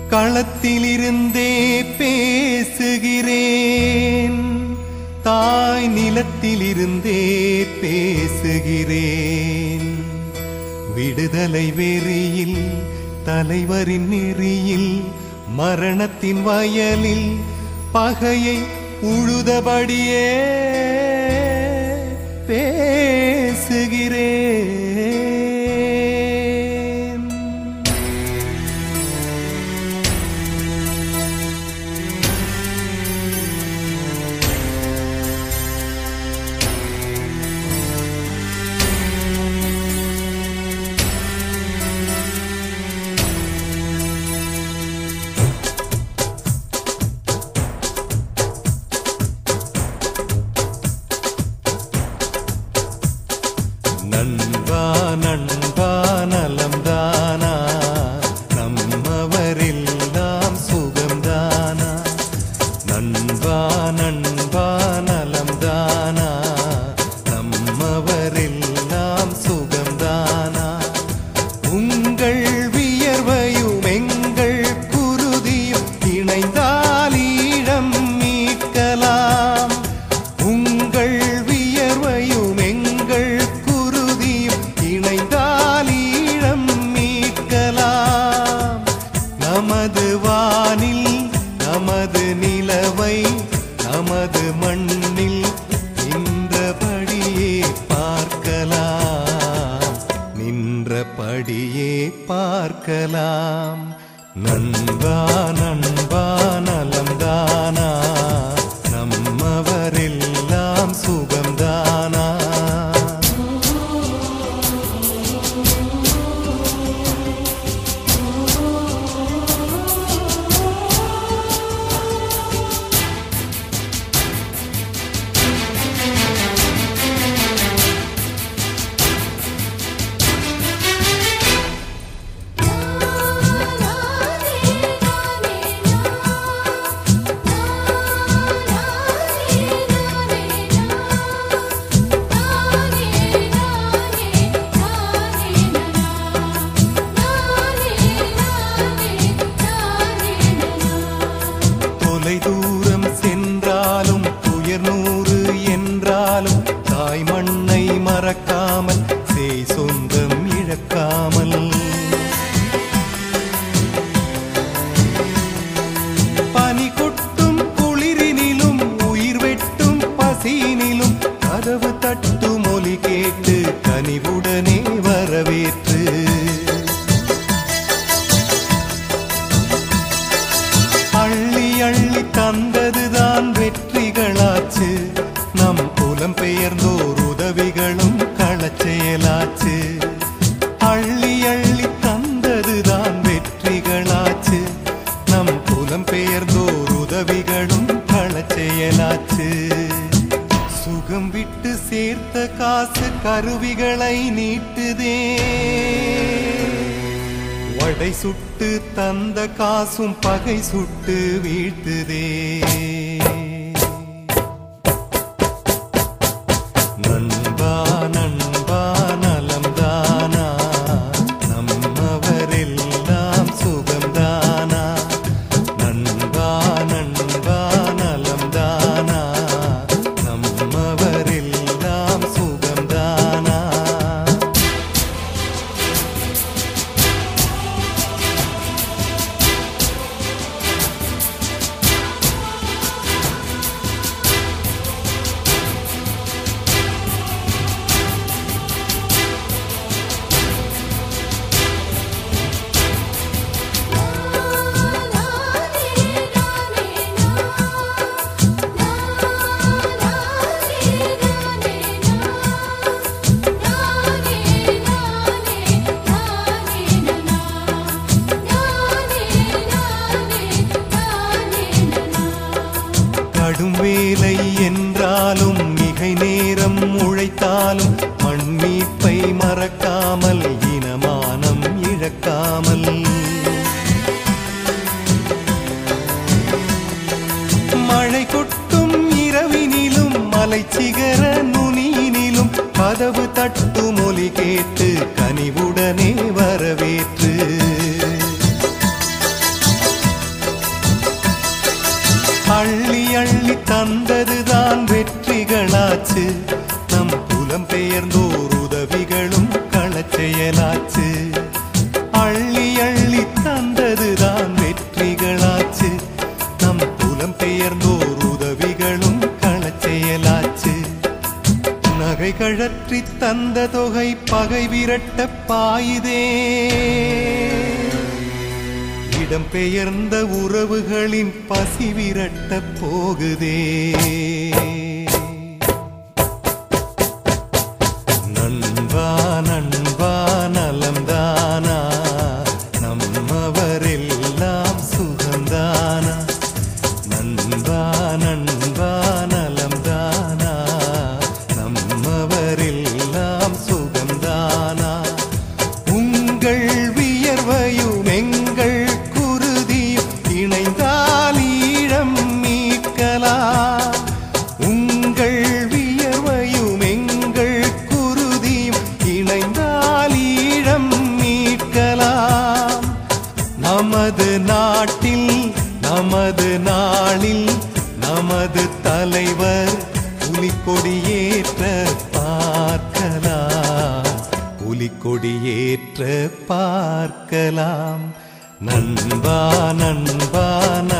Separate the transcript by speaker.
Speaker 1: களத்திலிருந்தே பேசுகிறேன், தாய் நிலத்திலிருந்தே பேசுகிறேன். விடுதலை வெறியில் தலைவரின் நெறியில் மரணத்தின் வயலில் பகையை உழுதபடியே பேசுகிறேன். நண்பா நண்பா நலம்தானா, நம்மவரெல்லாம் சுகம்தானா. நண்பா நண்பா நலம்தானா, நம்மவரெல்லாம் சுகம்தானா. உங்கள் வியர்வையும் எங்கள் குருதியும் இணைந்தால் ஈழம் மீட்கலாம். உங்கள் வியர்வையும் எங்கள் இணைந்தால் ஈழம் மீட்கலாம். நமது வானில் நமது நிலவை நமது மண்ணில் நின்றபடியே பார்க்கலாம், நின்றபடியே பார்க்கலாம். நண்பா நண்பா நலம்தானா, நம்மவரெல்லாம் சுகம்தானா. தூரம் சென்றாலும் துயர் நூறு என்றாலும் தாய் மண்ணை மறக்காமல் சேய் சொந்தம் இழக்காமல். பனி கொட்டும் குளிரினிலும் உயிர் வெட்டும் பசியினிலும் கதவு தட்டும் ஒலி கேட்டு கனிவுடனே வரவேற்று அள்ளி அள்ளி தந்ததுதான் வெற்றிகளாச்சு. நம் புலம்பெயர்ந்தோர் உதவிகளும் களச்செயலாச்சு. அள்ளி அள்ளி தந்ததுதான் வெற்றிகளாச்சு. நம் புலம்பெயர்ந்தோர் உதவிகளும் களச்செயலாச்சு. சுகம் விட்டு சேர்த்த காசு கருவிகளை நீட்டுதே, வடை சுட்டு தந்த காசும் பகை சுட்டு வீழ்த்துதே. நண்பா நண்பா நலம்தானா, நம்மவரெல்லாம் சுகம்தானா. நண்பா நண்பா நலம்தானா, நம்மவரெல்லாம் சுகம்தானா. கடும் வேலை என்றாலும் மிகை நேரம் உழைத்தாலும் மண் மீட்பை மறக்காமல் இனமானம் இழக்காமல். மழை கொட்டும் இரவினிலும் மலை சிகர நுனியினிலும் கதவு தட்டும் ஒலி கேட்டு கனிவுடனே வரவேற்று தந்ததுதான் வெற்றிகளாச்சு நம் புலம்பெயர்ந்தோர் உதவிகளும் களச்செயலாச்சு அள்ளி அள்ளி தந்ததுதான் வெற்றிகளாச்சு நம் புலம்பெயர்ந்தோர் உதவிகளும் களச்செயலாச்சு நகை கழற்றி தந்த தொகை பகை விரட்ட பாயுதே இடம்பெயர்ந்த உறவுகளின் பசி விரட்ட போகுதே நண்பா நண்பா நலம்தானா நம்மவரெல்லாம் சுகந்தானா நண்பா நண்பா நலம்தானா நம்மவரெல்லாம் சுகந்தானா உங்கள் வியர்வையும் எங்கள் குருதியும் இணைந்தால் ஈழம் மீட்கலாம் உங்கள் வியர்வையும் எங்கள் குருதியும் இணைந்தால் ஈழம் மீட்கலாம் நமது நாட்டில் நமது நாளில் நமது தலைவர் புலிக்கொடியேற்ற பார்க்கலாம் புலிக்கொடியேற்ற பார்க்கலாம் நண்பா நண்பா